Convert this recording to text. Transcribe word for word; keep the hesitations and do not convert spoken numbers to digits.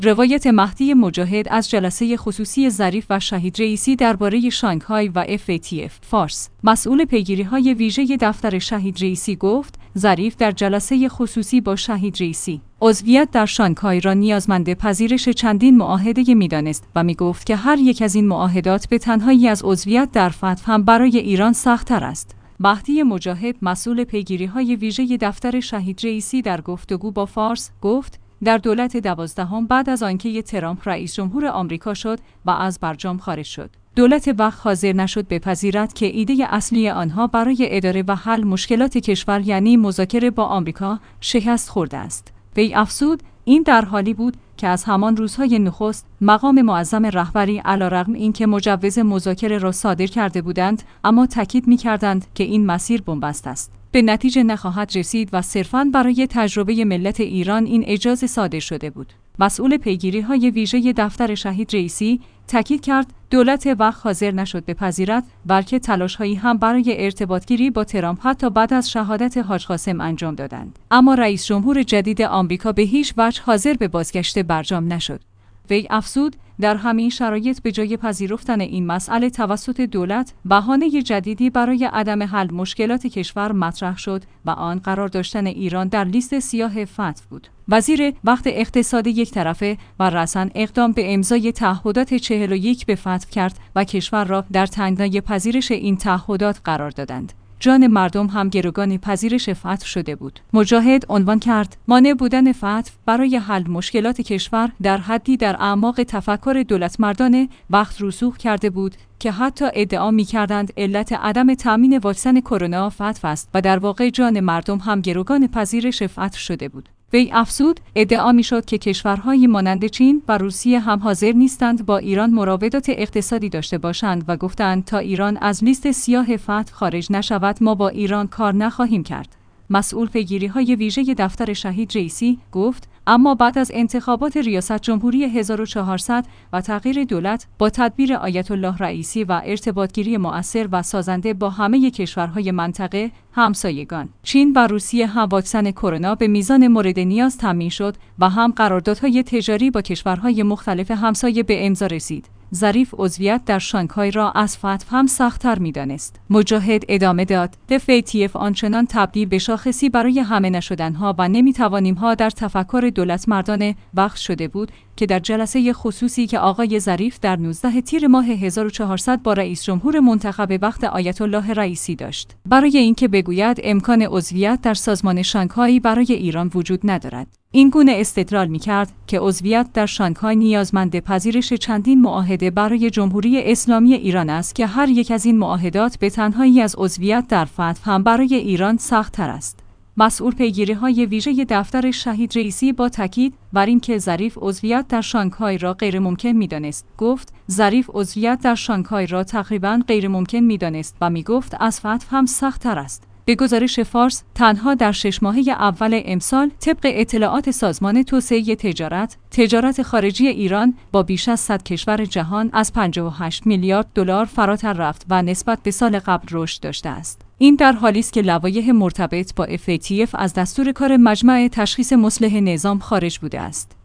روایت مهدی مجاهد از جلسه خصوصی ظریف و شهید رئیسی درباره شانگهای و اف ای تی اف فارس. مسئول پیگیری‌های ویژه دفتر شهید رئیسی گفت ظریف در جلسه خصوصی با شهید رئیسی عضویت در شانگهای را نیازمند پذیرش چندین معاهده می‌دانست و می‌گفت که هر یک از این معاهدات به تنهایی از عضویت در فتح هم برای ایران سخت‌تر است. مهدی مجاهد مسئول پیگیری‌های ویژه دفتر شهید رئیسی در گفتگو با فارس گفت در دولت دوازدهم بعد از آنکه ترامپ رئیس جمهور آمریکا شد و از برجام خارج شد، دولت وقت حاضر نشد بپذیرد که ایده اصلی آنها برای اداره و حل مشکلات کشور یعنی مذاکره با آمریکا شکست خورده است. وی افزود این در حالی بود که از همان روزهای نخست مقام معظم رهبری علیرغم اینکه مجوز مذاکره را صادر کرده بودند اما تاکید می‌کردند که این مسیر بنبست است، به نتیجه نخواهد رسید و صرفاً برای تجربه ملت ایران این اجازه صادر شده بود. مسئول پیگیری‌های ویژه دفتر شهید رئیسی تاکید کرد دولت وقت حاضر نشد بپذیرد بلکه تلاش‌هایی هم برای ارتباطگیری با ترامپ حتی بعد از شهادت حاج قاسم انجام دادند، اما رئیس جمهور جدید آمریکا به هیچ وجه حاضر به بازگشت برجام نشد. وی افزود در همین شرایط به جای پذیرفتن این مسئله توسط دولت بهانه جدیدی برای عدم حل مشکلات کشور مطرح شد و آن قرار داشتن ایران در لیست سیاه فتح بود. وزیر وقت اقتصاد یک طرفه و رسن اقدام به امضای تعهدات چهل و یک به فتح کرد و کشور را در تنگنای پذیرش این تعهدات قرار دادند. جان مردم هم گروگان پذیرش فتح شده بود. مجاهد عنوان کرد مانع بودن فتح برای حل مشکلات کشور در حدی در اعماق تفکر دولتمردانه وقت رسوخ کرده بود که حتی ادعا می‌کردند علت عدم تامین واکسن کرونا فتح است و در واقع جان مردم هم گروگان پذیرش فتح شده بود. وی افزود ادعا می‌شد که کشورهای مانند چین و روسیه هم حاضر نیستند با ایران مراودات اقتصادی داشته باشند و گفتند تا ایران از لیست سیاه فتح خارج نشود ما با ایران کار نخواهیم کرد. مسئول پیگیری‌های ویژه دفتر شهید رئیسی گفت اما بعد از انتخابات ریاست جمهوری هزار و چهارصد و تغییر دولت با تدبیر آیت الله رئیسی و ارتباطگیری مؤثر و سازنده با همه کشورهای منطقه همسایگان چین و روسیه هم واکسن کرونا به میزان مورد نیاز تامین شد و هم قراردادهای تجاری با کشورهای مختلف همسایه به امضا رسید. ظریف عضویت در شانگهای را از فتح هم سخت‌تر می‌دانست. مجاهد ادامه داد اف ای تی اف آنچنان تبدیل به شاخصی برای همه نشدنها و نمی‌توانیم‌ها در تفکر دولت مردانه وقت شده بود که در جلسه خصوصی که آقای ظریف در نوزدهم تیر ماه هزار و چهارصد با رئیس جمهور منتخب وقت آیت الله رئیسی داشت برای اینکه بگوید امکان عضویت در سازمان شانگهای برای ایران وجود ندارد. این گونه استدلال می‌کرد که عضویت در شانگهای نیازمند پذیرش چندین معاهده برای جمهوری اسلامی ایران است که هر یک از این معاهدات به تنهایی از عضویت در فتح هم برای ایران سخت‌تر است. مسئول پیگیری‌های ویژه دفتر شهید رئیسی با تاکید بر اینکه ظریف عضویت در شانگهای را غیر ممکن می‌دانست گفت ظریف عضویت در شانگهای را تقریباً غیر ممکن می‌دانست و می‌گفت از فتح هم سخت‌تر است. به گزارش فارس تنها در شش ماهه اول امسال طبق اطلاعات سازمان توسعه تجارت تجارت خارجی ایران با بیش از صد کشور جهان از پنجاه و هشت میلیارد دلار فراتر رفت و نسبت به سال قبل رشد داشته است. این در حالی است که لوایح مرتبط با اف ای تی اف از دستور کار مجمع تشخیص مصلح نظام خارج بوده است.